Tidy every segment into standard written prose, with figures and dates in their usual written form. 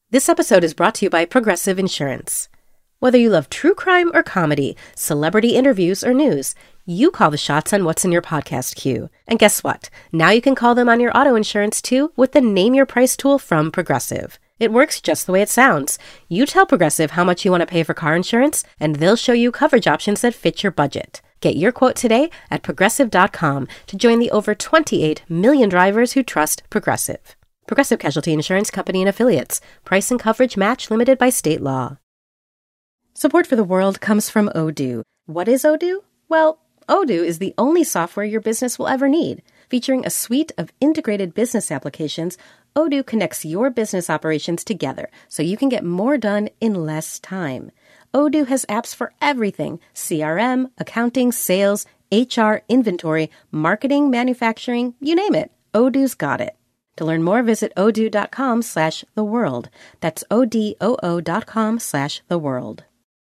This episode is brought to you by Progressive Insurance. Whether you love true crime or comedy, celebrity interviews or news, you call the shots on what's in your podcast queue. And guess what? Now you can call them on your auto insurance too with the Name Your Price tool from Progressive. It works just the way it sounds. You tell Progressive how much you want to pay for car insurance, and they'll show you coverage options that fit your budget. Get your quote today at Progressive.com to join the over 28 million drivers who trust Progressive. Progressive Casualty Insurance Company and Affiliates. Price and coverage match limited by state law. Support for the world comes from Odoo. What is Odoo? Well, Odoo is the only software your business will ever need. Featuring a suite of integrated business applications, Odoo connects your business operations together so you can get more done in less time. Odoo has apps for everything: CRM, accounting, sales, HR, inventory, marketing, manufacturing, you name it. Odoo's got it. To learn more, visit odoo.com/theworld. That's odoo.com/theworld.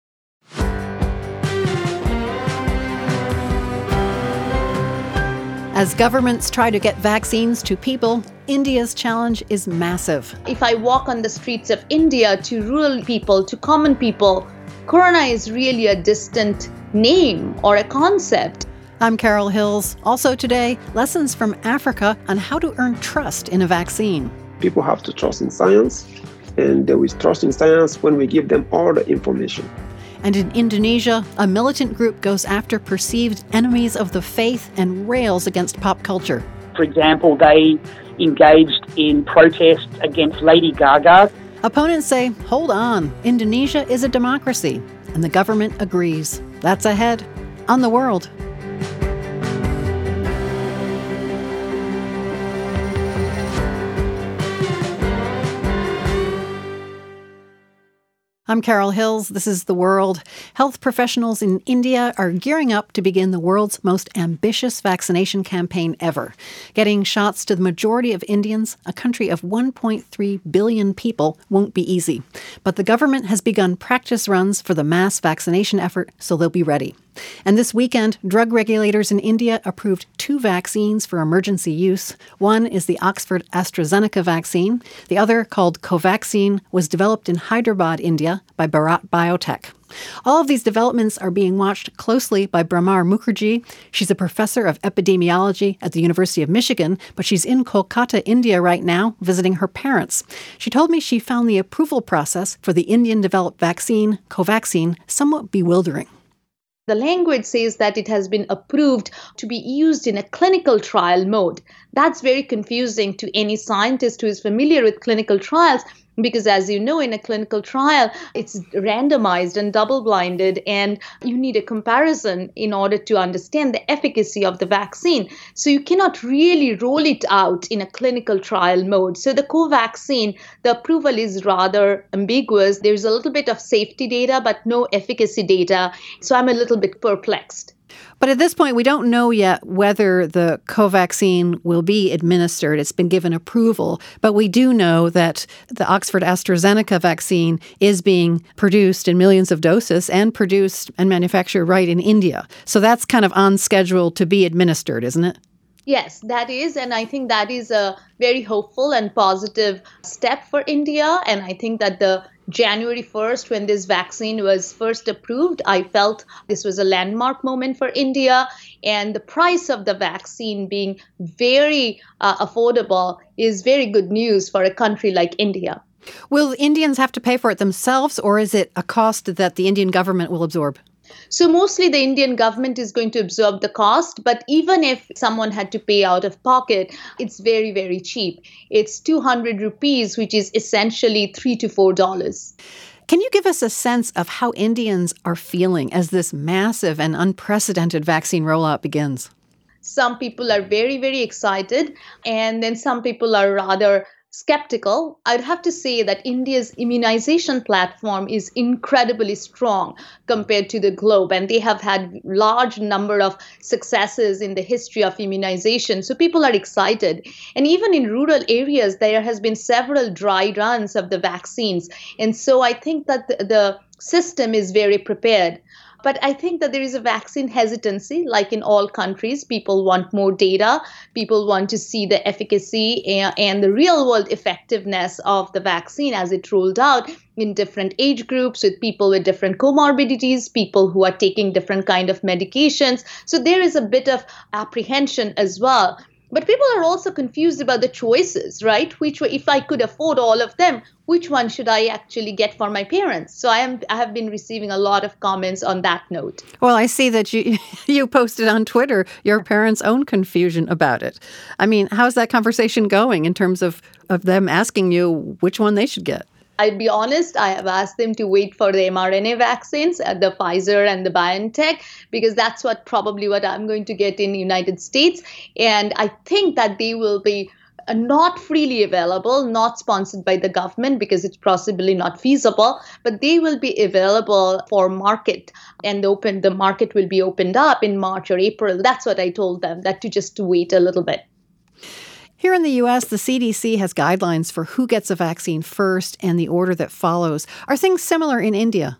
As governments try to get vaccines to people, India's challenge is massive. If I walk on the streets of India to rural people, to common people, corona is really a distant name or a concept. I'm Carol Hills. Also today, lessons from Africa on how to earn trust in a vaccine. People have to trust in science, and they will trust in science when we give them all the information. And in Indonesia, a militant group goes after perceived enemies of the faith and rails against pop culture. For example, they engaged in protests against Lady Gaga. Opponents say, hold on, Indonesia is a democracy, and the government agrees. That's ahead on The World. I'm Carol Hills. This is The World. Health professionals in India are gearing up to begin the world's most ambitious vaccination campaign ever. Getting shots to the majority of Indians, a country of 1.3 billion people, won't be easy. But the government has begun practice runs for the mass vaccination effort, so they'll be ready. And this weekend, drug regulators in India approved 2 vaccines for emergency use. One is the Oxford AstraZeneca vaccine. The other, called Covaxin, was developed in Hyderabad, India, by Bharat Biotech. All of these developments are being watched closely by Bhramar Mukherjee. She's a professor of epidemiology at the University of Michigan, but she's in Kolkata, India right now, visiting her parents. She told me she found the approval process for the Indian-developed vaccine, Covaxin, somewhat bewildering. The language says that it has been approved to be used in a clinical trial mode. That's very confusing to any scientist who is familiar with clinical trials, because as you know, in a clinical trial, it's randomized and double-blinded, and you need a comparison in order to understand the efficacy of the vaccine. So you cannot really roll it out in a clinical trial mode. So the Covaxin, the approval is rather ambiguous. There's a little bit of safety data, but no efficacy data. So I'm a little bit perplexed. But at this point, we don't know yet whether the Covaxin will be administered. It's been given approval. But we do know that the Oxford AstraZeneca vaccine is being produced in millions of doses and produced and manufactured right in India. So that's kind of on schedule to be administered, isn't it? Yes, that is. And I think that is a very hopeful and positive step for India. And I think that the January 1st, when this vaccine was first approved, I felt this was a landmark moment for India. And the price of the vaccine being very affordable is very good news for a country like India. Will Indians have to pay for it themselves, or is it a cost that the Indian government will absorb? So mostly the Indian government is going to absorb the cost, but even if someone had to pay out of pocket, it's very, very cheap. It's 200 rupees, which is essentially $3 to $4. Can you give us a sense of how Indians are feeling as this massive and unprecedented vaccine rollout begins? Some people are very, very excited, and then some people are rather skeptical. I'd have to say that India's immunization platform is incredibly strong compared to the globe, and they have had large number of successes in the history of immunization. So people are excited. And even in rural areas, there has been several dry runs of the vaccines. And so I think that the system is very prepared. But I think that there is a vaccine hesitancy, like in all countries. People want more data. People want to see the efficacy and the real world effectiveness of the vaccine as it rolled out in different age groups, with people with different comorbidities, people who are taking different kind of medications. So there is a bit of apprehension as well. But people are also confused about the choices, right? If I could afford all of them, which one should I actually get for my parents? So I have been receiving a lot of comments on that note. Well, I see that you posted on Twitter your parents' own confusion about it. I mean, how's that conversation going in terms of them asking you which one they should get? I'll be honest, I have asked them to wait for the mRNA vaccines, the Pfizer and the BioNTech, because that's what I'm going to get in the United States. And I think that they will be not freely available, not sponsored by the government because it's possibly not feasible, but they will be available for market, and the market will be opened up in March or April. That's what I told them, that to wait a little bit. Here in the U.S., the CDC has guidelines for who gets a vaccine first and the order that follows. Are things similar in India?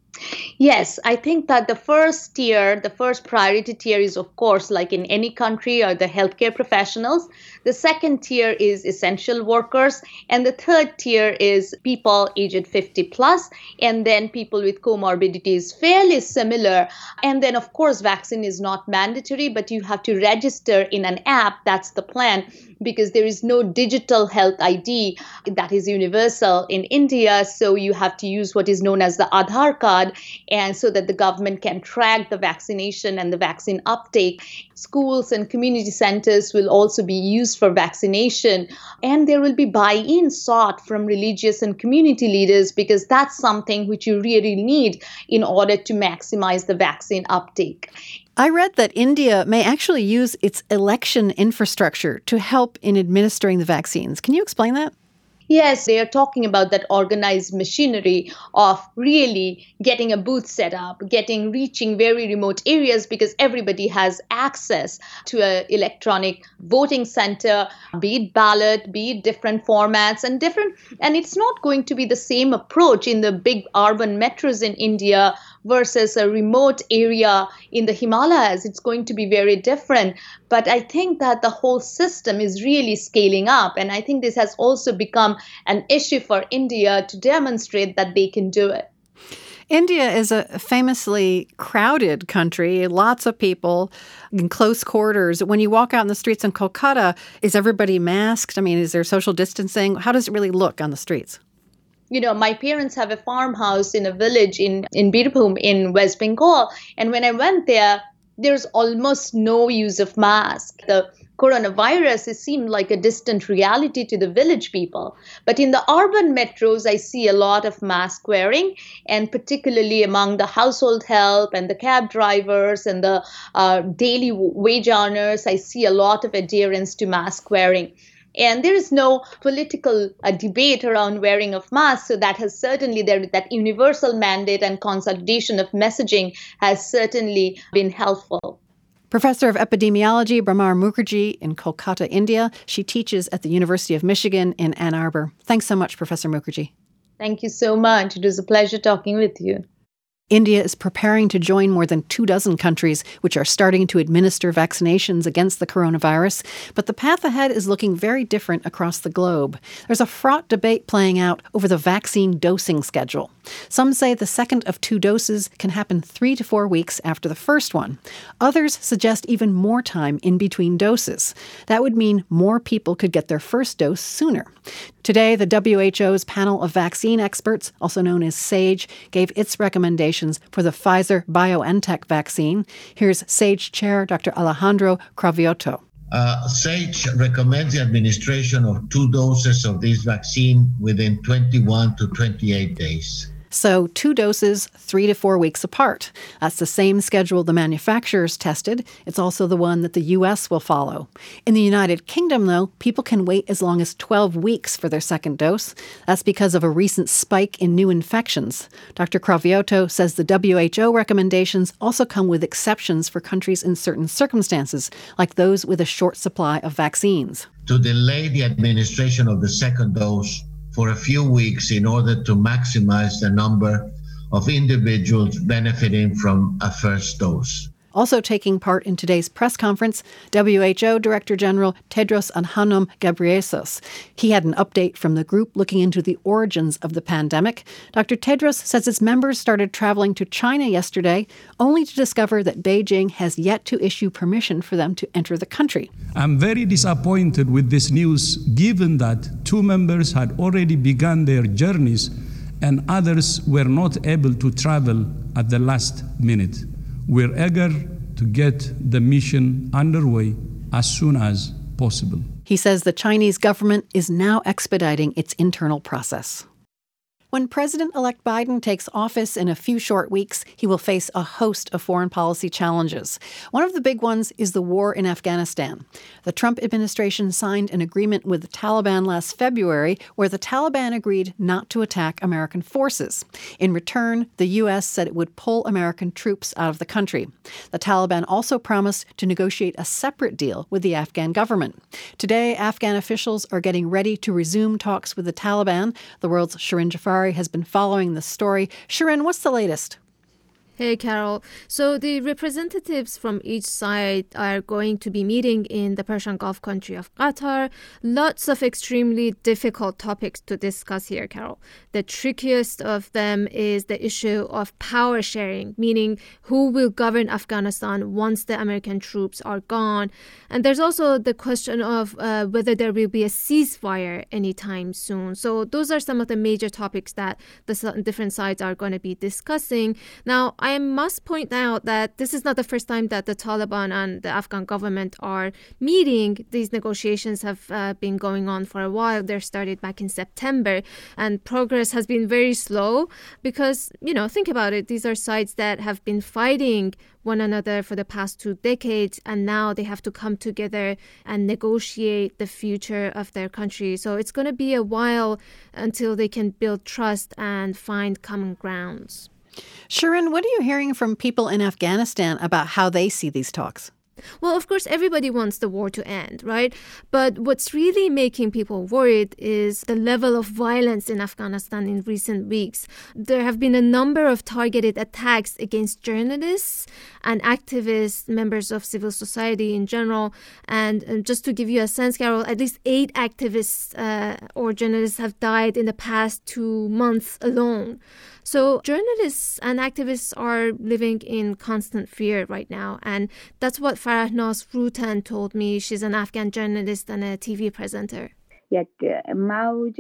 Yes, I think that the first priority tier is, of course, like in any country, are the healthcare professionals. The second tier is essential workers. And the third tier is people aged 50 plus, and then people with comorbidities, fairly similar. And then, of course, vaccine is not mandatory, but you have to register in an app. That's the plan, because there is no digital health ID that is universal in India. So you have to use what is known as the Aadhaar card, and so that the government can track the vaccination and the vaccine uptake. Schools and community centers will also be used for vaccination, and there will be buy-in sought from religious and community leaders, because that's something which you really need in order to maximize the vaccine uptake. I read that India may actually use its election infrastructure to help in administering the vaccines. Can you explain that? Yes, they are talking about that organized machinery of really getting a booth set up, reaching very remote areas, because everybody has access to an electronic voting center, be it ballot, be it different formats and it's not going to be the same approach in the big urban metros in India versus a remote area in the Himalayas. It's going to be very different. But I think that the whole system is really scaling up. And I think this has also become an issue for India to demonstrate that they can do it. India is a famously crowded country, lots of people in close quarters. When you walk out in the streets in Kolkata, is everybody masked? I mean, is there social distancing? How does it really look on the streets? You know, my parents have a farmhouse in a village in Birbhum in West Bengal. And when I went there, there's almost no use of mask. The coronavirus, it seemed like a distant reality to the village people. But in the urban metros, I see a lot of mask wearing, and particularly among the household help and the cab drivers and the daily wage earners, I see a lot of adherence to mask wearing. And there is no political debate around wearing of masks. So that has certainly, that universal mandate and consolidation of messaging has certainly been helpful. Professor of Epidemiology, Bhramar Mukherjee in Kolkata, India. She teaches at the University of Michigan in Ann Arbor. Thanks so much, Professor Mukherjee. Thank you so much. It was a pleasure talking with you. India is preparing to join more than 24 countries which are starting to administer vaccinations against the coronavirus, but the path ahead is looking very different across the globe. There's a fraught debate playing out over the vaccine dosing schedule. Some say the second of 2 doses can happen 3 to 4 weeks after the first one. Others suggest even more time in between doses. That would mean more people could get their first dose sooner. Today, the WHO's panel of vaccine experts, also known as SAGE, gave its recommendations for the Pfizer-BioNTech vaccine. Here's SAGE Chair Dr. Alejandro Cravioto. SAGE recommends the administration of 2 doses of this vaccine within 21 to 28 days. So 2 doses, 3 to 4 weeks apart. That's the same schedule the manufacturers tested. It's also the one that the U.S. will follow. In the United Kingdom, though, people can wait as long as 12 weeks for their second dose. That's because of a recent spike in new infections. Dr. Cravioto says the WHO recommendations also come with exceptions for countries in certain circumstances, like those with a short supply of vaccines. To delay the administration of the second dose for a few weeks in order to maximize the number of individuals benefiting from a first dose. Also taking part in today's press conference, WHO Director General Tedros Adhanom Ghebreyesus. He had an update from the group looking into the origins of the pandemic. Dr. Tedros says its members started traveling to China yesterday, only to discover that Beijing has yet to issue permission for them to enter the country. I'm very disappointed with this news, given that 2 members had already begun their journeys and others were not able to travel at the last minute. We're eager to get the mission underway as soon as possible. He says the Chinese government is now expediting its internal process. When President-elect Biden takes office in a few short weeks, he will face a host of foreign policy challenges. One of the big ones is the war in Afghanistan. The Trump administration signed an agreement with the Taliban last February where the Taliban agreed not to attack American forces. In return, the U.S. said it would pull American troops out of the country. The Taliban also promised to negotiate a separate deal with the Afghan government. Today, Afghan officials are getting ready to resume talks with the Taliban. The world's Shirin Jafari has been following the story. Shirin, what's the latest? Hey, Carol. So the representatives from each side are going to be meeting in the Persian Gulf country of Qatar. Lots of extremely difficult topics to discuss here, Carol. The trickiest of them is the issue of power sharing, meaning who will govern Afghanistan once the American troops are gone. And there's also the question of whether there will be a ceasefire anytime soon. So those are some of the major topics that the different sides are going to be discussing. Now, I must point out that this is not the first time that the Taliban and the Afghan government are meeting. These negotiations have been going on for a while. They started back in September, and progress has been very slow because, think about it. These are sides that have been fighting one another for the past 2 decades, and now they have to come together and negotiate the future of their country. So it's going to be a while until they can build trust and find common grounds. Shirin, what are you hearing from people in Afghanistan about how they see these talks? Well, of course, everybody wants the war to end, right? But what's really making people worried is the level of violence in Afghanistan in recent weeks. There have been a number of targeted attacks against journalists and activists, members of civil society in general. And just to give you a sense, Carol, at least 8 activists or journalists have died in the past 2 months alone. So journalists and activists are living in constant fear right now. And that's what Farahnaz Frutan told me. She's an Afghan journalist and a TV presenter. یک موج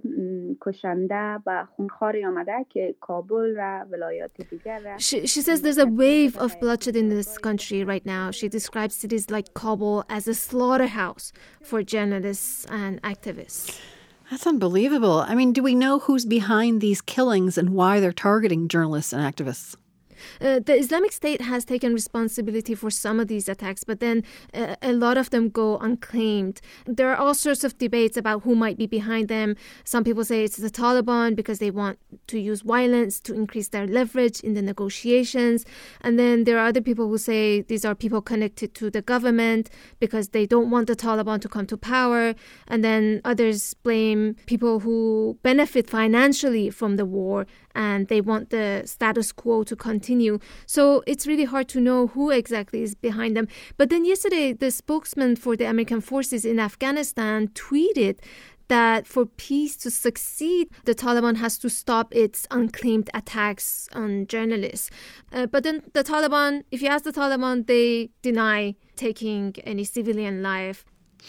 کشنده و خونخواری آمده که کابل و ولایات دیگر. She says there's a wave of bloodshed in this country right now. She describes cities like Kabul as a slaughterhouse for journalists and activists. That's unbelievable. I mean, do we know who's behind these killings and why they're targeting journalists and activists? The Islamic State has taken responsibility for some of these attacks, but then a lot of them go unclaimed. There are all sorts of debates about who might be behind them. Some people say it's the Taliban because they want to use violence to increase their leverage in the negotiations. And then there are other people who say these are people connected to the government because they don't want the Taliban to come to power. And then others blame people who benefit financially from the war and they want the status quo to continue. So it's really hard to know who exactly is behind them. But then yesterday, the spokesman for the American forces in Afghanistan tweeted that for peace to succeed, the Taliban has to stop its unclaimed attacks on journalists. But then the Taliban, if you ask the Taliban, they deny taking any civilian life.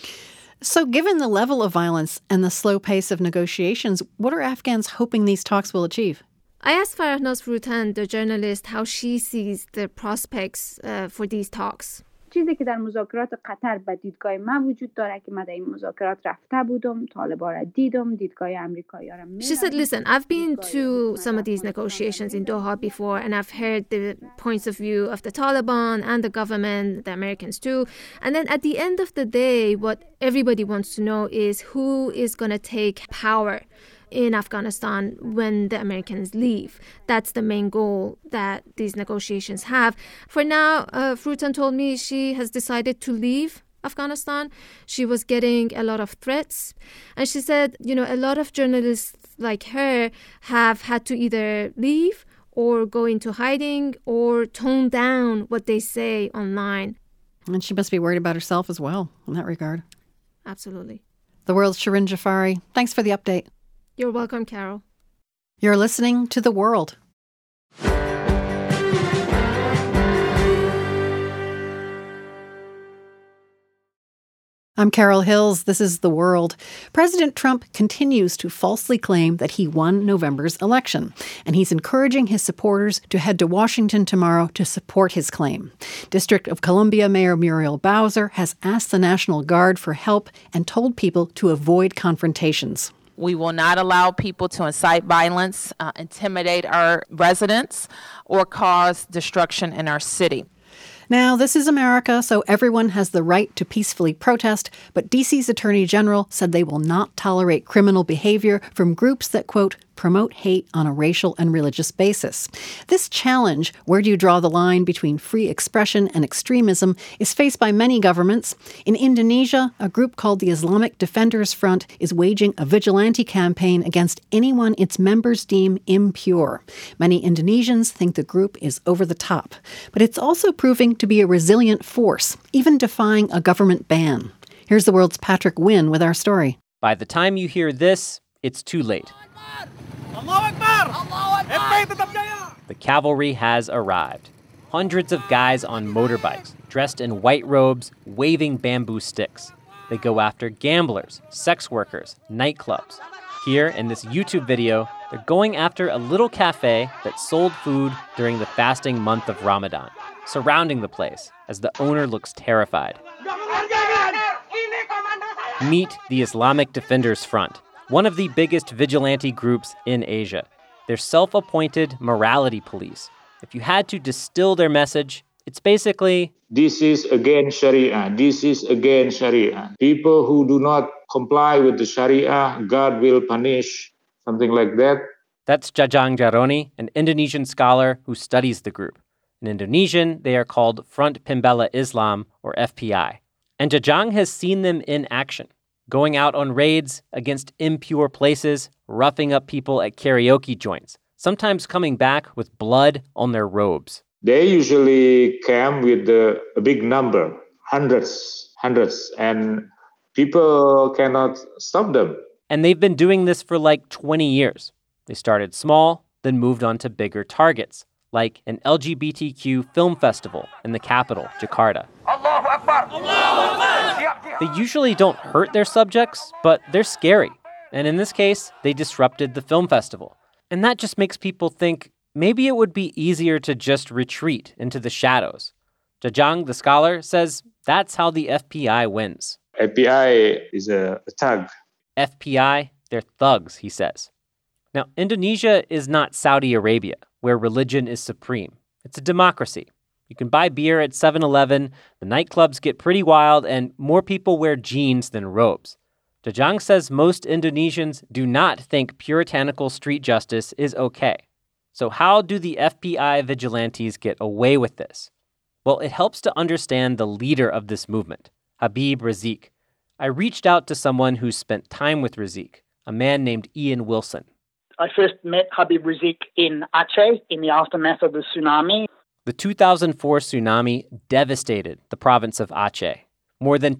So given the level of violence and the slow pace of negotiations, what are Afghans hoping these talks will achieve? I asked Farahnaz Frutan, the journalist, how she sees the prospects for these talks. چیزی که در مذاکرات قطر به دیدگاه من وجود داره که من در این مذاکرات رفته بودم، طالبان را دیدم، دیدگاه آمریکایی‌ها را. She said, listen, I've been to some of these negotiations in Doha before and I've heard the points of view of the Taliban and the government, the Americans too. And then at the end of the day, what everybody wants to know is who is going to take power in Afghanistan when the Americans leave. That's the main goal that these negotiations have. For now, Frutan told me she has decided to leave Afghanistan. She was getting a lot of threats. And she said, a lot of journalists like her have had to either leave or go into hiding or tone down what they say online. And she must be worried about herself as well in that regard. Absolutely. The World's Shirin Jafari. Thanks for the update. You're welcome, Carol. You're listening to The World. I'm Carol Hills. This is The World. President Trump continues to falsely claim that he won November's election, and he's encouraging his supporters to head to Washington tomorrow to support his claim. District of Columbia Mayor Muriel Bowser has asked the National Guard for help and told people to avoid confrontations. We will not allow people to incite violence, intimidate our residents, or cause destruction in our city. Now, this is America, so everyone has the right to peacefully protest, but D.C.'s Attorney General said they will not tolerate criminal behavior from groups that, quote, promote hate on a racial and religious basis. This challenge, where do you draw the line between free expression and extremism, is faced by many governments. In Indonesia, a group called the Islamic Defenders Front is waging a vigilante campaign against anyone its members deem impure. Many Indonesians think the group is over the top, but it's also proving to be a resilient force, even defying a government ban. Here's The World's Patrick Wynn with our story. By the time you hear this, it's too late. The cavalry has arrived. Hundreds of guys on motorbikes, dressed in white robes, waving bamboo sticks. They go after gamblers, sex workers, nightclubs. Here, in this YouTube video, they're going after a little cafe that sold food during the fasting month of Ramadan, surrounding the place as the owner looks terrified. Meet the Islamic Defenders Front, one of the biggest vigilante groups in Asia. They're self-appointed morality police. If you had to distill their message, it's basically, this is against Sharia. This is against Sharia. People who do not comply with the Sharia, God will punish, something like that. That's Jajang Jaroni, an Indonesian scholar who studies the group. In Indonesian, they are called Front Pembela Islam, or FPI. And Jajang has seen them in action, going out on raids against impure places, roughing up people at karaoke joints, sometimes coming back with blood on their robes. They usually camp with a big number, hundreds, and people cannot stop them. And they've been doing this for like 20 years. They started small, then moved on to bigger targets, like an LGBTQ film festival in the capital, Jakarta. Allahu Akbar! Allahu Akbar! They usually don't hurt their subjects, but they're scary. And in this case, they disrupted the film festival. And that just makes people think maybe it would be easier to just retreat into the shadows. Jajang, the scholar, says that's how the FPI wins. FPI is a thug. FPI, they're thugs, he says. Now, Indonesia is not Saudi Arabia, where religion is supreme. It's a democracy. You can buy beer at 7-Eleven, the nightclubs get pretty wild, and more people wear jeans than robes. Jajang says most Indonesians do not think puritanical street justice is okay. So how do the FPI vigilantes get away with this? Well, it helps to understand the leader of this movement, Habib Rizieq. I reached out to someone who spent time with Rizieq, a man named Ian Wilson. I first met Habib Rizieq in Aceh in the aftermath of the tsunami. The 2004 tsunami devastated the province of Aceh. More than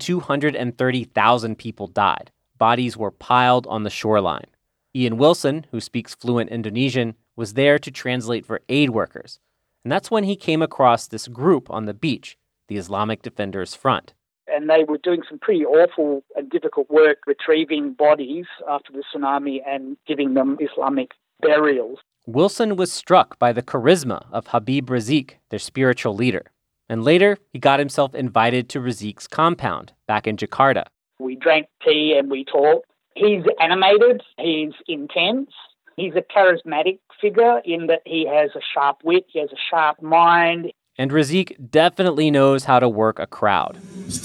230,000 people died. Bodies were piled on the shoreline. Ian Wilson, who speaks fluent Indonesian, was there to translate for aid workers. And that's when he came across this group on the beach, the Islamic Defenders Front. And they were doing some pretty awful and difficult work retrieving bodies after the tsunami and giving them Islamic burials. Wilson was struck by the charisma of Habib Rizieq, their spiritual leader. And later, he got himself invited to Rizieq's compound back in Jakarta. We drank tea and we talked. He's animated, he's intense, he's a charismatic figure in that he has a sharp wit, he has a sharp mind. And Rizieq definitely knows how to work a crowd.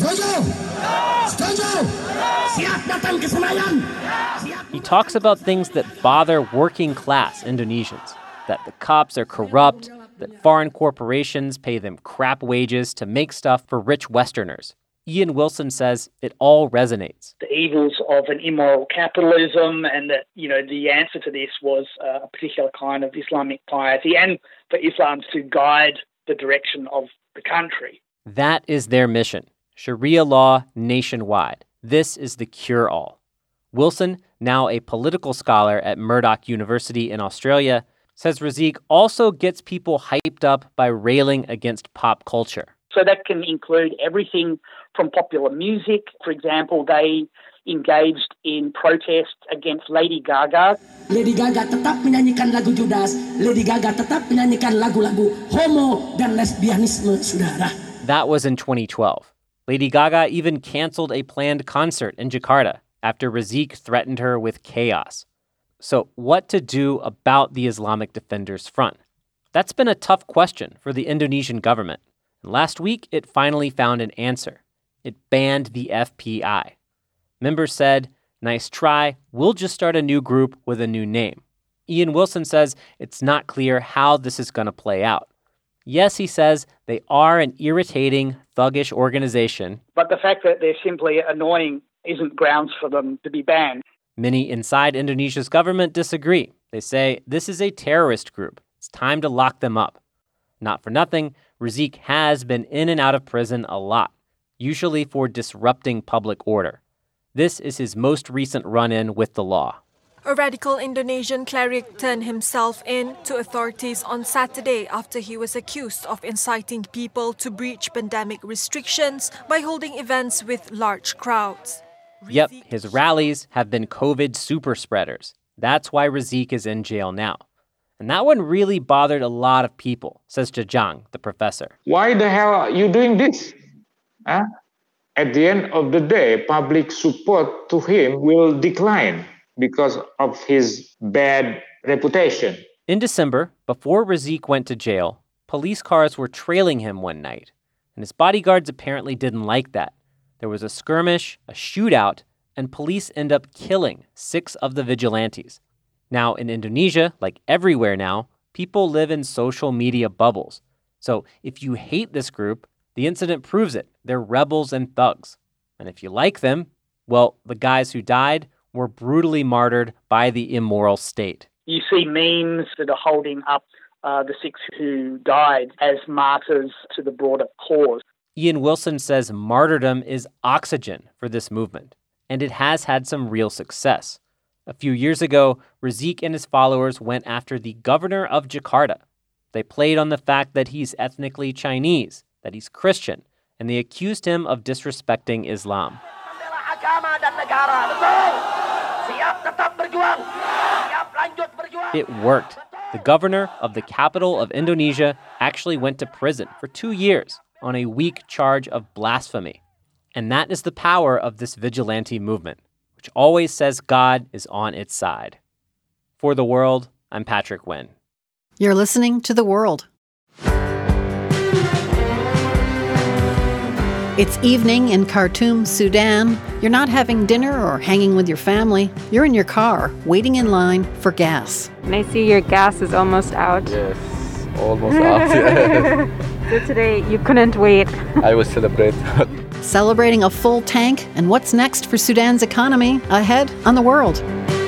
He talks about things that bother working-class Indonesians, that the cops are corrupt, that foreign corporations pay them crap wages to make stuff for rich Westerners. Ian Wilson says it all resonates. The evils of an immoral capitalism, and that, the answer to this was a particular kind of Islamic piety, and for Islam to guide the direction of the country. That is their mission. Sharia law nationwide. This is the cure-all. Wilson, now a political scholar at Murdoch University in Australia, says Raziq also gets people hyped up by railing against pop culture. So that can include everything from popular music. For example, they engaged in protests against Lady Gaga. Lady Gaga tetap menyanyikan lagu Judas. Lady Gaga tetap menyanyikan lagu-lagu homo dan lesbianisme, saudara. That was in 2012. Lady Gaga even canceled a planned concert in Jakarta after Raziq threatened her with chaos. So what to do about the Islamic Defenders Front? That's been a tough question for the Indonesian government. And last week, it finally found an answer. It banned the FPI. Members said, "Nice try, we'll just start a new group with a new name." Ian Wilson says it's not clear how this is going to play out. Yes, he says, they are an irritating, thuggish organization. But the fact that they're simply annoying isn't grounds for them to be banned. Many inside Indonesia's government disagree. They say this is a terrorist group. It's time to lock them up. Not for nothing, Raziq has been in and out of prison a lot, usually for disrupting public order. This is his most recent run-in with the law. A radical Indonesian cleric turned himself in to authorities on Saturday after he was accused of inciting people to breach pandemic restrictions by holding events with large crowds. Yep, his rallies have been COVID super spreaders. That's why Raziq is in jail now. And that one really bothered a lot of people, says Jajang, the professor. Why the hell are you doing this? Huh? At the end of the day, public support to him will decline because of his bad reputation. In December, before Raziq went to jail, police cars were trailing him one night. And his bodyguards apparently didn't like that. There was a skirmish, a shootout, and police end up killing 6 of the vigilantes. Now, in Indonesia, like everywhere now, people live in social media bubbles. So if you hate this group, the incident proves it. They're rebels and thugs. And if you like them, well, the guys who died were brutally martyred by the immoral state. You see memes that are holding up the 6 who died as martyrs to the broader cause. Ian Wilson says martyrdom is oxygen for this movement, and it has had some real success. A few years ago, Raziq and his followers went after the governor of Jakarta. They played on the fact that he's ethnically Chinese, that he's Christian, and they accused him of disrespecting Islam. It worked. The governor of the capital of Indonesia actually went to prison for 2 years on a weak charge of blasphemy. And that is the power of this vigilante movement, which always says God is on its side. For The World, I'm Patrick Wynn. You're listening to The World. It's evening in Khartoum, Sudan. You're not having dinner or hanging with your family. You're in your car, waiting in line for gas. And I see your gas is almost out. Yes, almost out. Yeah. So today you couldn't wait. I will celebrate. Celebrating a full tank and what's next for Sudan's economy ahead on The World.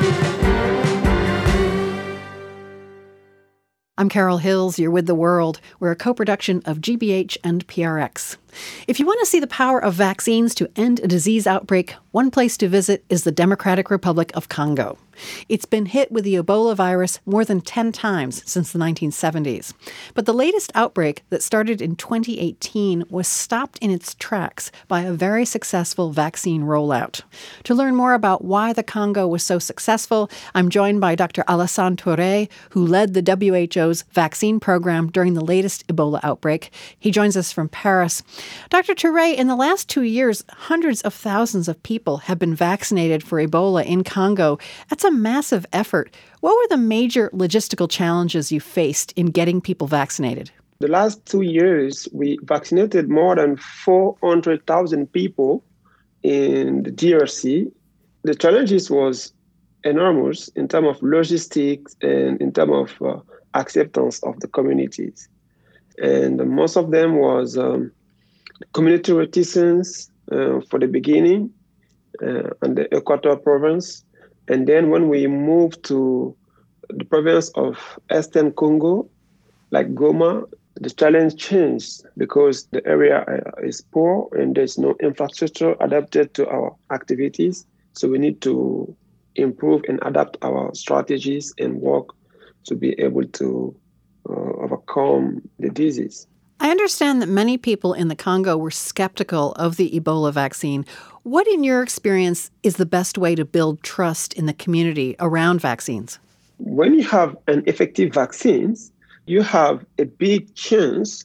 I'm Carol Hills. You're with The World. We're a co-production of GBH and PRX. If you want to see the power of vaccines to end a disease outbreak, one place to visit is the Democratic Republic of Congo. It's been hit with the Ebola virus more than 10 times since the 1970s. But the latest outbreak that started in 2018 was stopped in its tracks by a very successful vaccine rollout. To learn more about why the Congo was so successful, I'm joined by Dr. Alassane Touré, who led the WHO's vaccine program during the latest Ebola outbreak. He joins us from Paris. Dr. Touré, in the last 2 years, hundreds of thousands of people have been vaccinated for Ebola in Congo. That's a massive effort. What were the major logistical challenges you faced in getting people vaccinated? The last 2 years, we vaccinated more than 400,000 people in the DRC. The challenges was enormous in terms of logistics and in terms of acceptance of the communities. And most of them was community reticence, for the beginning and the Equator province. And then when we moved to the province of Eastern Congo, like Goma, the challenge changed because the area is poor and there's no infrastructure adapted to our activities. So we need to improve and adapt our strategies and work to be able to overcome the disease. I understand that many people in the Congo were skeptical of the Ebola vaccine. What, in your experience, is the best way to build trust in the community around vaccines? When you have an effective vaccine, you have a big chance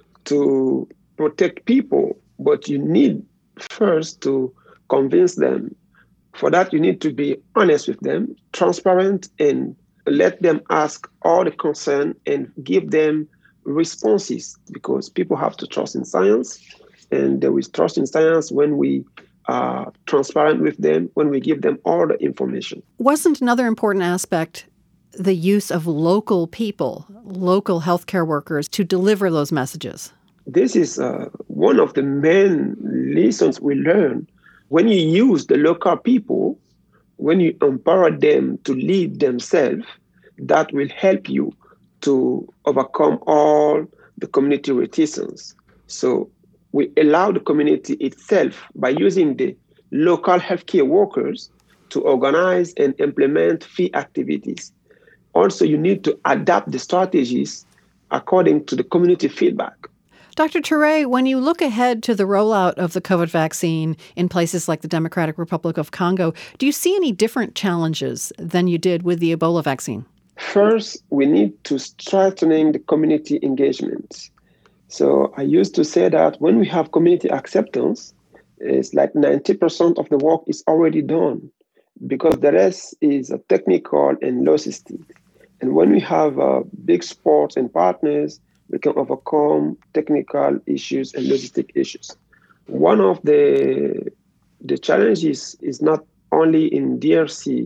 to protect people, but you need first to convince them. For that, you need to be honest with them, transparent, and let them ask all the concern and give them responses, because people have to trust in science, and there is trust in science when we are transparent with them, when we give them all the information. Wasn't another important aspect the use of local people, local healthcare workers, to deliver those messages? This is one of the main lessons we learn. When you use the local people, when you empower them to lead themselves, that will help you to overcome all the community reticence. So we allow the community itself, by using the local healthcare workers, to organize and implement fee activities. Also, you need to adapt the strategies according to the community feedback. Dr. Touré, when you look ahead to the rollout of the COVID vaccine in places like the Democratic Republic of Congo, do you see any different challenges than you did with the Ebola vaccine? First, we need to strengthen the community engagement. So I used to say that when we have community acceptance, it's like 90% of the work is already done, because the rest is technical and logistic. And when we have big sports and partners, we can overcome technical issues and logistic issues. One of the challenges is not only in DRC,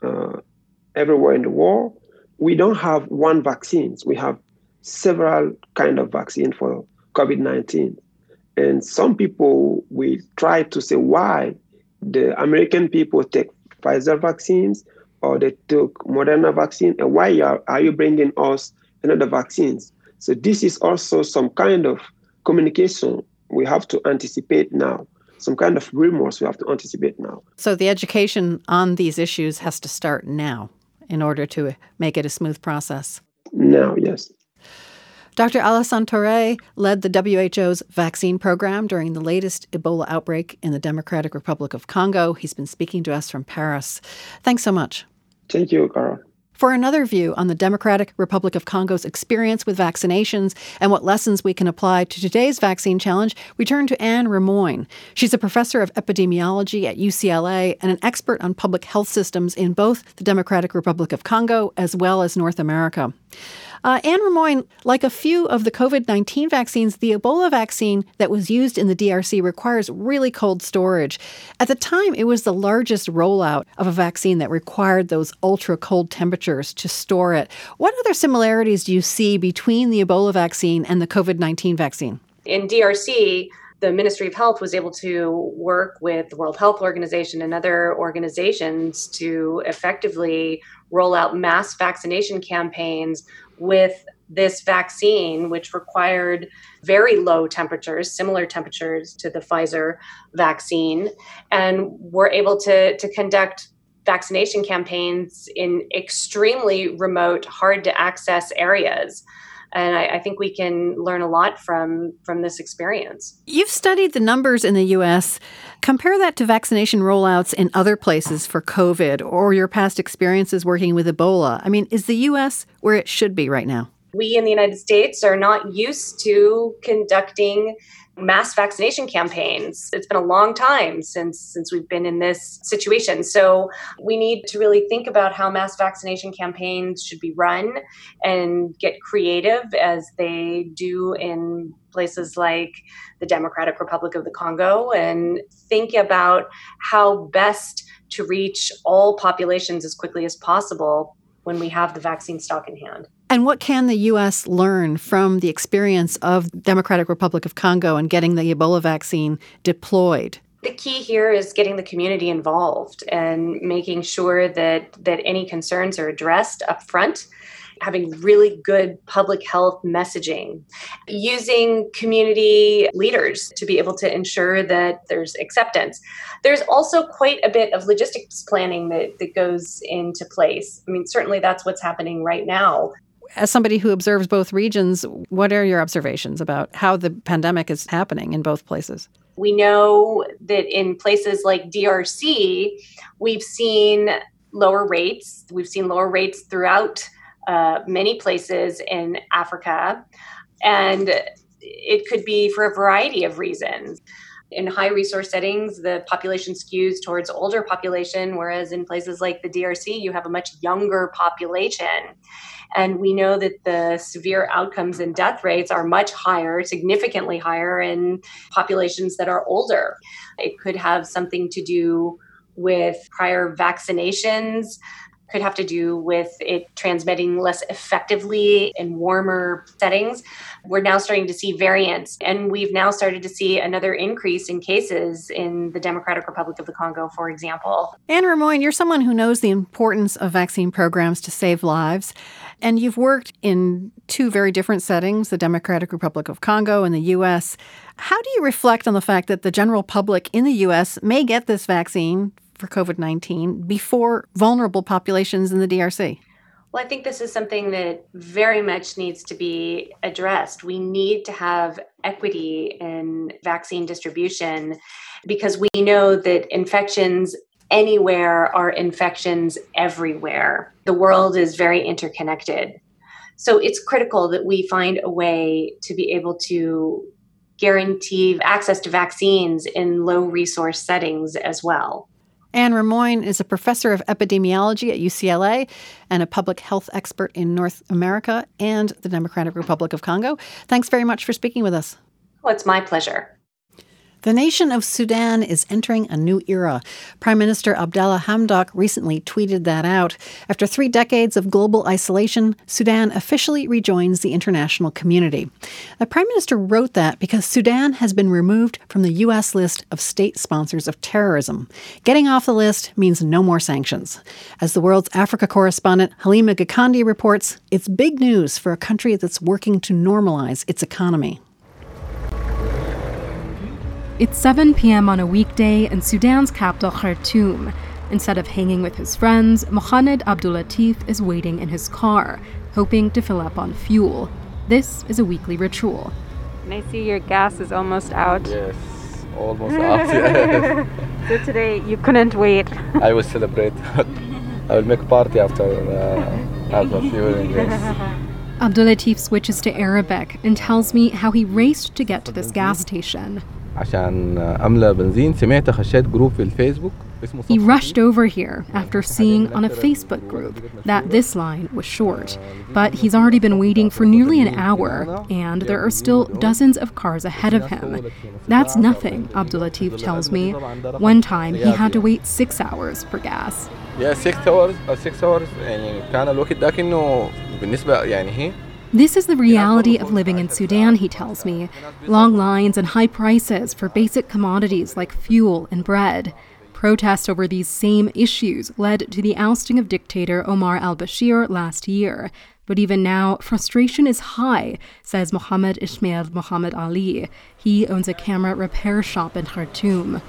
everywhere in the world. We don't have one vaccine. We have several kind of vaccine for COVID-19. And some people will try to say why the American people take Pfizer vaccines or they took Moderna vaccine, and why are you bringing us another vaccines? So this is also some kind of communication we have to anticipate now, some kind of rumors we have to anticipate now. So the education on these issues has to start now in order to make it a smooth process. Now, yes. Dr. Alassane Touré led the WHO's vaccine program during the latest Ebola outbreak in the Democratic Republic of Congo. He's been speaking to us from Paris. Thanks so much. Thank you, Carol. For another view on the Democratic Republic of Congo's experience with vaccinations and what lessons we can apply to today's vaccine challenge, we turn to Anne Rimoin. She's a professor of epidemiology at UCLA and an expert on public health systems in both the Democratic Republic of Congo as well as North America. Anne Rimoin, like a few of the COVID-19 vaccines, the Ebola vaccine that was used in the DRC requires really cold storage. At the time, it was the largest rollout of a vaccine that required those ultra-cold temperatures to store it. What other similarities do you see between the Ebola vaccine and the COVID-19 vaccine? In DRC, the Ministry of Health was able to work with the World Health Organization and other organizations to effectively roll out mass vaccination campaigns with this vaccine, which required very low temperatures, similar temperatures to the Pfizer vaccine, and were able to conduct vaccination campaigns in extremely remote, hard to access areas. And I think we can learn a lot from this experience. You've studied the numbers in the U.S. Compare that to vaccination rollouts in other places for COVID or your past experiences working with Ebola. I mean, is the U.S. where it should be right now? We in the United States are not used to conducting mass vaccination campaigns. It's been a long time since we've been in this situation. So we need to really think about how mass vaccination campaigns should be run and get creative as they do in places like the Democratic Republic of the Congo, and think about how best to reach all populations as quickly as possible when we have the vaccine stock in hand. And what can the U.S. learn from the experience of Democratic Republic of Congo and getting the Ebola vaccine deployed? The key here is getting the community involved and making sure that any concerns are addressed up front, having really good public health messaging, using community leaders to be able to ensure that there's acceptance. There's also quite a bit of logistics planning that goes into place. I mean, certainly that's what's happening right now. As somebody who observes both regions, what are your observations about how the pandemic is happening in both places? We know that in places like DRC, we've seen lower rates. We've seen lower rates throughout many places in Africa. And it could be for a variety of reasons. In high resource settings, the population skews towards older population, whereas in places like the DRC, you have a much younger population. And we know that the severe outcomes and death rates are much higher, significantly higher in populations that are older. It could have something to do with prior vaccinations, could have to do with it transmitting less effectively in warmer settings. We're now starting to see variants, and we've now started to see another increase in cases in the Democratic Republic of the Congo, for example. Anne Remoyne, you're someone who knows the importance of vaccine programs to save lives, and you've worked in two very different settings, the Democratic Republic of Congo and the U.S. How do you reflect on the fact that the general public in the U.S. may get this vaccine for COVID-19 before vulnerable populations in the DRC? Well, I think this is something that very much needs to be addressed. We need to have equity in vaccine distribution because we know that infections anywhere are infections everywhere. The world is very interconnected. So it's critical that we find a way to be able to guarantee access to vaccines in low resource settings as well. Anne Remoyne is a professor of epidemiology at UCLA and a public health expert in North America and the Democratic Republic of Congo. Thanks very much for speaking with us. Oh, it's my pleasure. The nation of Sudan is entering a new era. Prime Minister Abdallah Hamdok recently tweeted that out. After 3 decades of global isolation, Sudan officially rejoins the international community. The Prime Minister wrote that because Sudan has been removed from the U.S. list of state sponsors of terrorism. Getting off the list means no more sanctions. As the world's Africa correspondent Halima Gikandi reports, it's big news for a country that's working to normalize its economy. It's 7 p.m. on a weekday in Sudan's capital, Khartoum. Instead of hanging with his friends, Mohamed Abdullatif is waiting in his car, hoping to fill up on fuel. This is a weekly ritual. And I see your gas is almost out. Yes, almost out. Yes. So today you couldn't wait. I will celebrate. I will make a party after fueling. Yes. Abdullatif switches to Arabic and tells me how he raced to get to this gas station. عشان أملأ بنزين سمعت خشيت جروب في الفيسبوك. He rushed over here after seeing on a Facebook group that this line was short. But he's already been waiting for nearly an hour, and there are still dozens of cars ahead of him. That's nothing, Abdullatif tells me. One time he had to wait 6 hours for gas. Yeah, 6 hours. 6 hours. يعني كان الوقت ده كأنه بالنسبة يعني هي. This is the reality of living in Sudan, he tells me. Long lines and high prices for basic commodities like fuel and bread. Protests over these same issues led to the ousting of dictator Omar al-Bashir last year. But even now, frustration is high, says Mohammed Ismail Mohammed Ali. He owns a camera repair shop in Khartoum.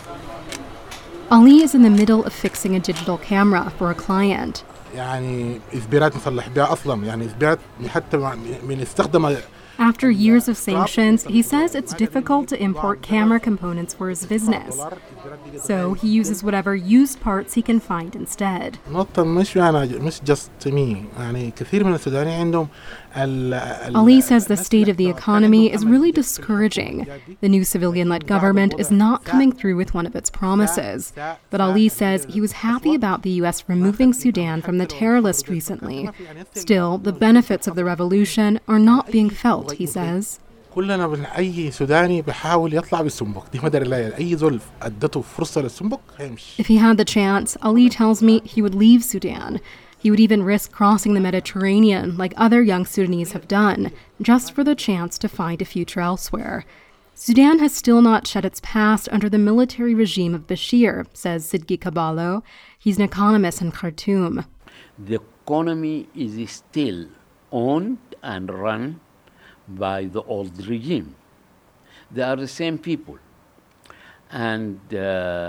Ali is in the middle of fixing a digital camera for a client. يعني إثبارات نصلح بها أصلاً يعني إثبارات حتى من استخدم. After years of sanctions, he says it's difficult to import camera components for his business. So he uses whatever used parts he can find instead. مش just me يعني كثير من السودانيين عندهم. Ali says the state of the economy is really discouraging. The new civilian-led government is not coming through with one of its promises. But Ali says he was happy about the U.S. removing Sudan from the terror list recently. Still, the benefits of the revolution are not being felt, he says. أي سوداني بحاول يطلع بالسنبك دي مدار الله أي زول أدته فرصة للسنبك هيمشي. If he had the chance, Ali tells me he would leave Sudan. He would even risk crossing the Mediterranean like other young Sudanese have done, just for the chance to find a future elsewhere. Sudan has still not shed its past under the military regime of Bashir, says Sidki Caballo. He's an economist in Khartoum. The economy is still owned and run by the old regime. They are the same people. And they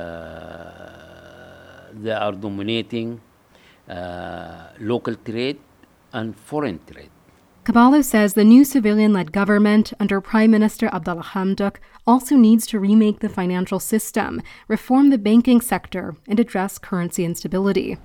are dominating local trade and foreign trade. Caballo says the new civilian-led government under Prime Minister Abdallah Hamdok also needs to remake the financial system, reform the banking sector, and address currency instability.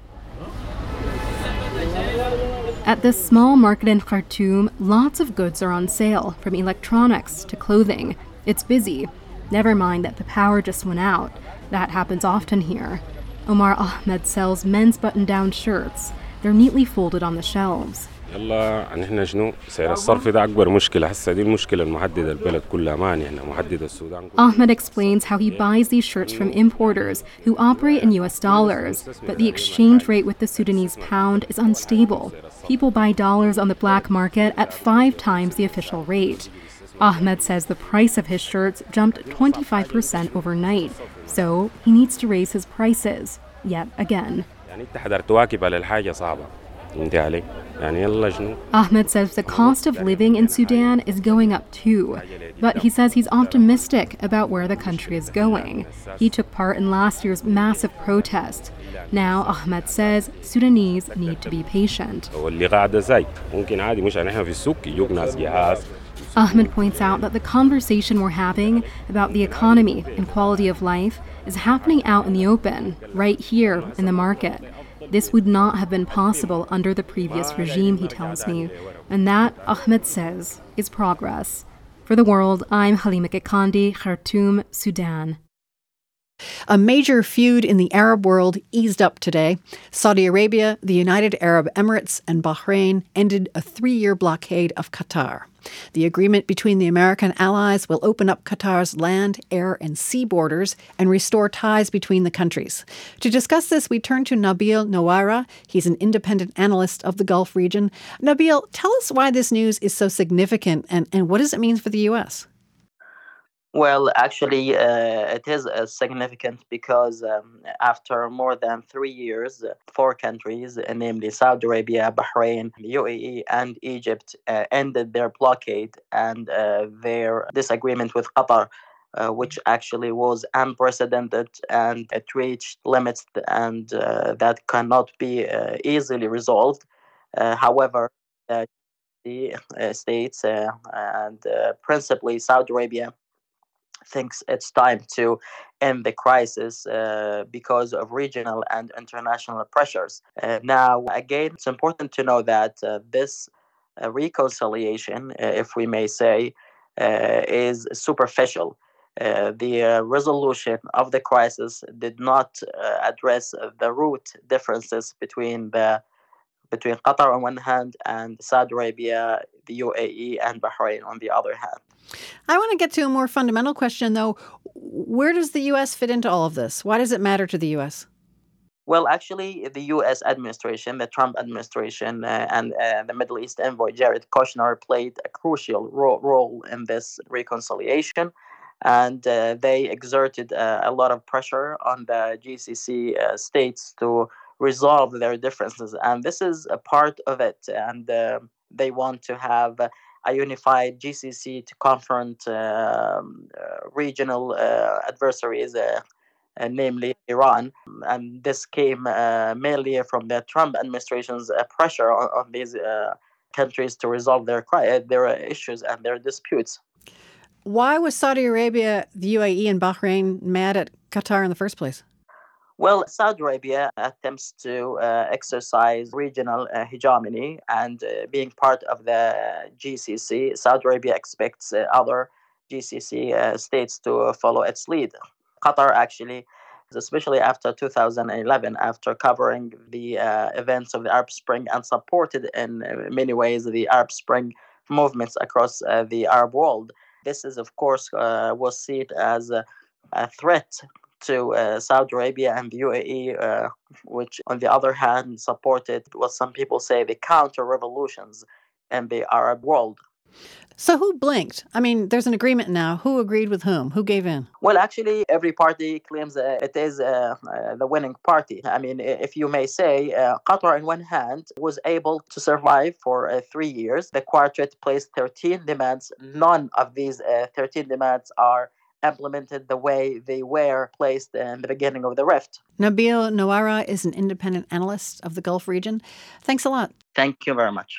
At this small market in Khartoum, lots of goods are on sale, from electronics to clothing. It's busy. Never mind that the power just went out. That happens often here. Omar Ahmed sells men's button-down shirts. They're neatly folded on the shelves. نحن شنو سعر الصرف ده أكبر مشكلة هسه دي المشكلة المحددة البلد كلها ما نحن محددة السودان. Ahmed explains how he buys these shirts from importers who operate in US dollars, but the exchange rate with the Sudanese pound is unstable. People buy dollars on the black market at 5 times the official rate. Ahmed says the price of his shirts jumped 25% overnight, so he needs to raise his prices yet again. Ahmed says the cost of living in Sudan is going up too, but he says he's optimistic about where the country is going. He took part in last year's massive protest. Now, Ahmed says Sudanese need to be patient. Ahmed points out that the conversation we're having about the economy and quality of life is happening out in the open, right here in the market. This would not have been possible under the previous regime, he tells me. And that, Ahmed says, is progress. For The World, I'm Halima Kekandi, Khartoum, Sudan. A major feud in the Arab world eased up today. Saudi Arabia, the United Arab Emirates, and Bahrain ended a 3-year blockade of Qatar. The agreement between the American allies will open up Qatar's land, air, and sea borders and restore ties between the countries. To discuss this, we turn to Nabil Nowaira. He's an independent analyst of the Gulf region. Nabil, tell us why this news is so significant and what does it mean for the U.S.? Well, actually, it is significant because after more than 3 years, 4 countries, namely Saudi Arabia, Bahrain, the UAE, and Egypt, ended their blockade and their disagreement with Qatar, which actually was unprecedented, and it reached limits and that cannot be easily resolved. However, the states and principally Saudi Arabia thinks it's time to end the crisis because of regional and international pressures. Now, again, it's important to know that this reconciliation, if we may say, is superficial. The resolution of the crisis did not address the root differences between Qatar on one hand and Saudi Arabia, the UAE, and Bahrain on the other hand. I want to get to a more fundamental question, though. Where does the U.S. fit into all of this? Why does it matter to the U.S.? Well, actually, the U.S. administration, the Trump administration, and the Middle East envoy Jared Kushner played a crucial role in this reconciliation. And they exerted a lot of pressure on the GCC states to resolve their differences. And this is a part of it. And they want to have a unified GCC to confront regional adversaries, namely Iran. And this came mainly from the Trump administration's pressure on these countries to resolve their issues and their disputes. Why was Saudi Arabia, the UAE, and Bahrain mad at Qatar in the first place? Well, Saudi Arabia attempts to exercise regional hegemony and being part of the GCC, Saudi Arabia expects other GCC states to follow its lead. Qatar actually, especially after 2011, after covering the events of the Arab Spring and supported in many ways the Arab Spring movements across the Arab world, this is, of course, was seen as a threat to Saudi Arabia and the UAE, which on the other hand supported what some people say the counter-revolutions in the Arab world. So who blinked? I mean, there's an agreement now. Who agreed with whom? Who gave in? Well, actually, every party claims it is the winning party. I mean, if you may say, Qatar, on one hand, was able to survive for 3 years. The Quartet placed 13 demands. None of these 13 demands are implemented the way they were placed in the beginning of the rift. Nabil Nawara is an independent analyst of the Gulf region. Thanks a lot. Thank you very much.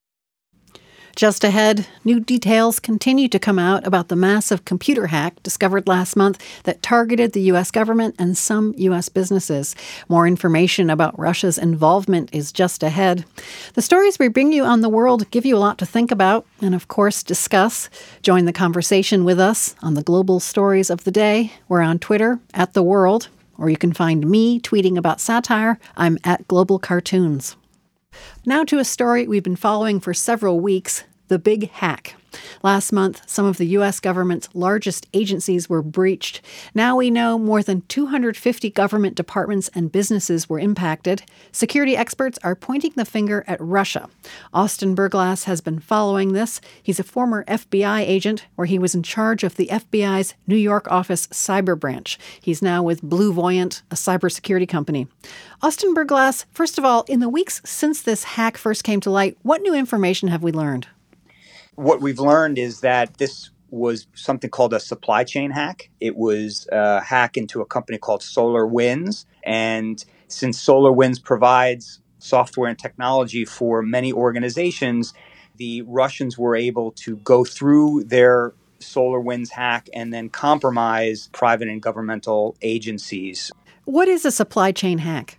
Just ahead, new details continue to come out about the massive computer hack discovered last month that targeted the U.S. government and some U.S. businesses. More information about Russia's involvement is just ahead. The stories we bring you on The World give you a lot to think about and, of course, discuss. Join the conversation with us on the global stories of the day. We're on Twitter @TheWorld, or you can find me tweeting about satire. I'm @GlobalCartoons. Now to a story we've been following for several weeks, the big hack. Last month, some of the U.S. government's largest agencies were breached. Now we know more than 250 government departments and businesses were impacted. Security experts are pointing the finger at Russia. Austin Berglass has been following this. He's a former FBI agent, where he was in charge of the FBI's New York office cyber branch. He's now with BlueVoyant, a cybersecurity company. Austin Berglass, first of all, in the weeks since this hack first came to light, what new information have we learned? What we've learned is that this was something called a supply chain hack. It was a hack into a company called SolarWinds. And since SolarWinds provides software and technology for many organizations, the Russians were able to go through their SolarWinds hack and then compromise private and governmental agencies. What is a supply chain hack?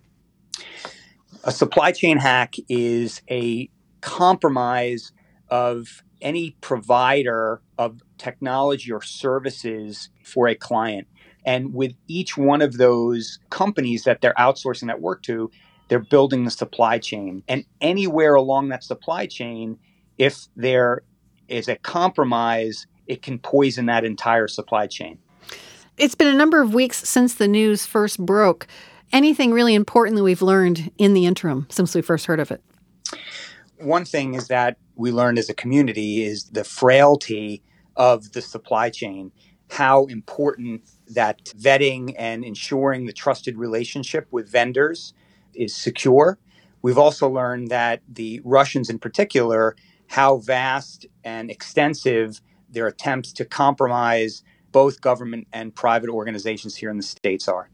A supply chain hack is a compromise of any provider of technology or services for a client. And with each one of those companies that they're outsourcing that work to, they're building the supply chain. And anywhere along that supply chain, if there is a compromise, it can poison that entire supply chain. It's been a number of weeks since the news first broke. Anything really important that we've learned in the interim since we first heard of it? One thing is that we learned as a community is the frailty of the supply chain, how important that vetting and ensuring the trusted relationship with vendors is secure. We've also learned that the Russians in particular, how vast and extensive their attempts to compromise both government and private organizations here in the States are.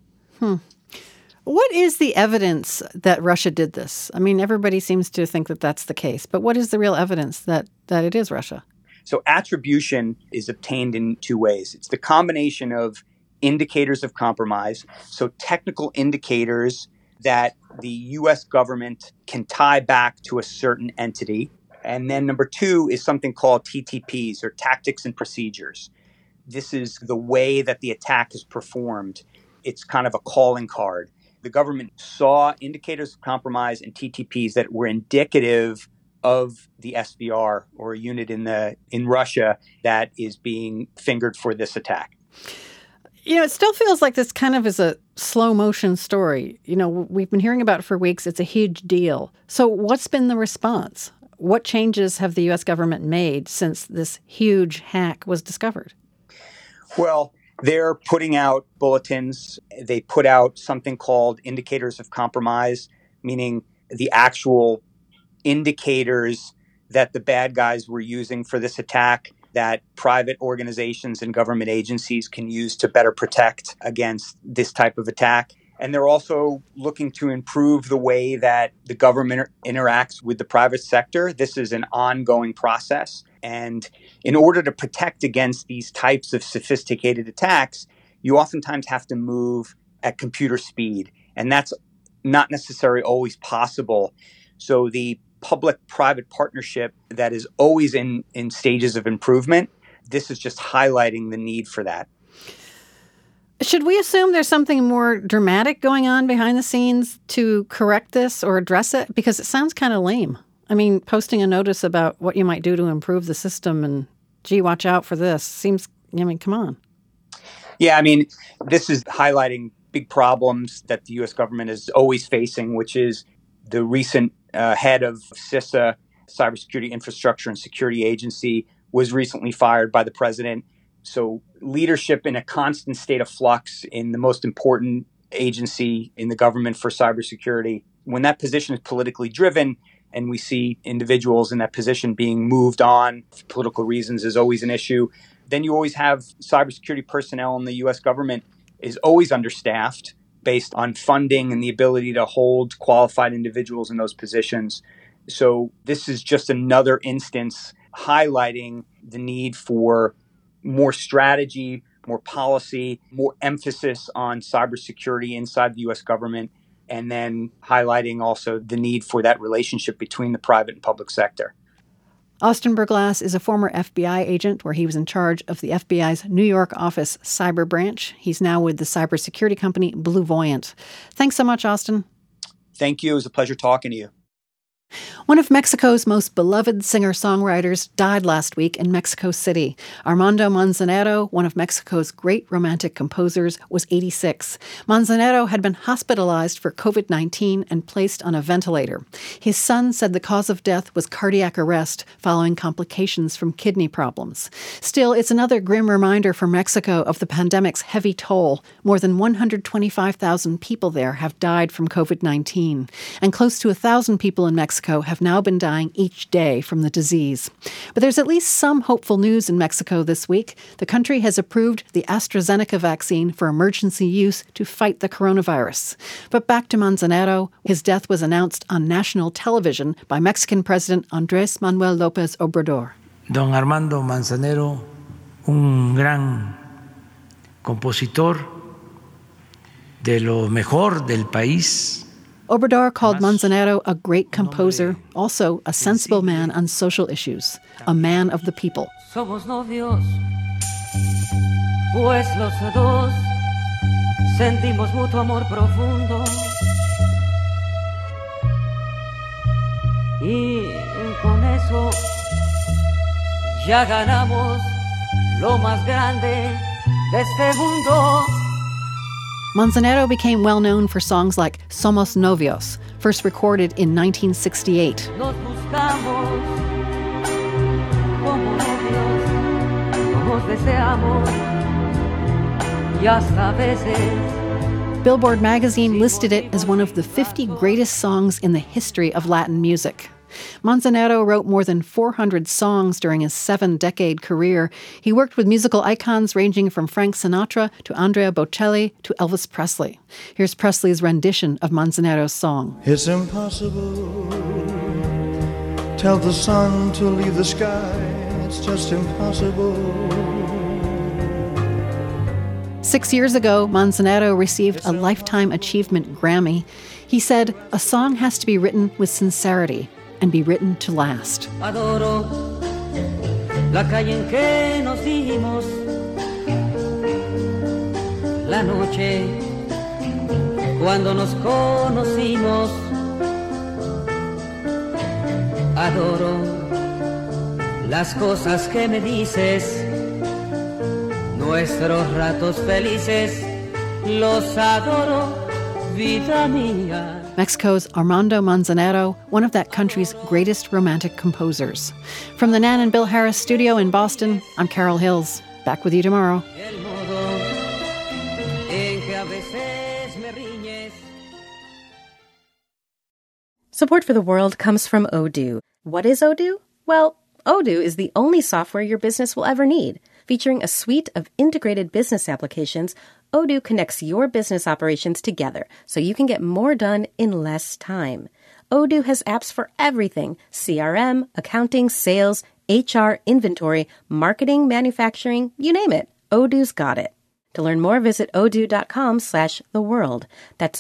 What is the evidence that Russia did this? I mean, everybody seems to think that that's the case, but what is the real evidence that it is Russia? So attribution is obtained in two ways. It's the combination of indicators of compromise, so technical indicators that the U.S. government can tie back to a certain entity. And then number two is something called TTPs, or tactics and procedures. This is the way that the attack is performed. It's kind of a calling card. The government saw indicators of compromise and TTPs that were indicative of the SVR, or a unit in Russia that is being fingered for this attack. You know, it still feels like this kind of is a slow motion story. You know, we've been hearing about it for weeks. It's a huge deal. So what's been the response? What changes have the U.S. government made since this huge hack was discovered? Well, they're putting out bulletins. They put out something called indicators of compromise, meaning the actual indicators that the bad guys were using for this attack that private organizations and government agencies can use to better protect against this type of attack. And they're also looking to improve the way that the government interacts with the private sector. This is an ongoing process. And in order to protect against these types of sophisticated attacks, you oftentimes have to move at computer speed. And that's not necessarily always possible. So the public-private partnership that is always in stages of improvement, this is just highlighting the need for that. Should we assume there's something more dramatic going on behind the scenes to correct this or address it? Because it sounds kind of lame. I mean, posting a notice about what you might do to improve the system and, gee, watch out for this seems, I mean, come on. Yeah, I mean, this is highlighting big problems that the U.S. government is always facing, which is the recent head of CISA, Cybersecurity Infrastructure and Security Agency, was recently fired by the president. So leadership in a constant state of flux in the most important agency in the government for cybersecurity, when that position is politically driven and we see individuals in that position being moved on for political reasons is always an issue. Then you always have cybersecurity personnel in the U.S. government is always understaffed based on funding and the ability to hold qualified individuals in those positions. So this is just another instance highlighting the need for more strategy, more policy, more emphasis on cybersecurity inside the U.S. government, and then highlighting also the need for that relationship between the private and public sector. Austin Berglass is a former FBI agent where he was in charge of the FBI's New York office cyber branch. He's now with the cybersecurity company BlueVoyant. Thanks so much, Austin. Thank you. It was a pleasure talking to you. One of Mexico's most beloved singer-songwriters died last week in Mexico City. Armando Manzanero, one of Mexico's great romantic composers, was 86. Manzanero had been hospitalized for COVID-19 and placed on a ventilator. His son said the cause of death was cardiac arrest following complications from kidney problems. Still, it's another grim reminder for Mexico of the pandemic's heavy toll. More than 125,000 people there have died from COVID-19, and close to 1,000 people in Mexico have now been dying each day from the disease. But there's at least some hopeful news in Mexico this week. The country has approved the AstraZeneca vaccine for emergency use to fight the coronavirus. But back to Manzanero, his death was announced on national television by Mexican President Andrés Manuel López Obrador. Don Armando Manzanero, un gran compositor de lo mejor del país. Obrador called Manzanero a great composer, also a sensible man on social issues, a man of the people. Somos novios, pues los dos sentimos mutuo amor profundo. Y con eso ya ganamos lo más grande de este mundo. Manzanero became well known for songs like Somos Novios, first recorded in 1968. Nos buscamos como novios, nos deseamos y hasta veces. Billboard magazine listed it as one of the 50 greatest songs in the history of Latin music. Manzanero wrote more than 400 songs during his 7-decade career. He worked with musical icons ranging from Frank Sinatra to Andrea Bocelli to Elvis Presley. Here's Presley's rendition of Manzanero's song. It's impossible. Tell the sun to leave the sky. It's just impossible. 6 years ago, Manzanero received a Lifetime Achievement Grammy. He said, "A song has to be written with sincerity and be written to last." Adoro la calle en que nos dimos, la noche cuando nos conocimos. Adoro las cosas que me dices, nuestros ratos felices, los adoro, vida mía. Mexico's Armando Manzanero, one of that country's greatest romantic composers. From the Nan and Bill Harris studio in Boston, I'm Carol Hills. Back with you tomorrow. Support for The World comes from Odoo. What is Odoo? Well, Odoo is the only software your business will ever need. Featuring a suite of integrated business applications, Odoo connects your business operations together so you can get more done in less time. Odoo has apps for everything: CRM, accounting, sales, HR, inventory, marketing, manufacturing, you name it. Odoo's got it. To learn more, visit odoo.com/theworld. That's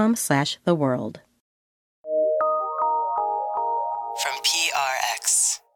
odoo.com/theworld. From PRX.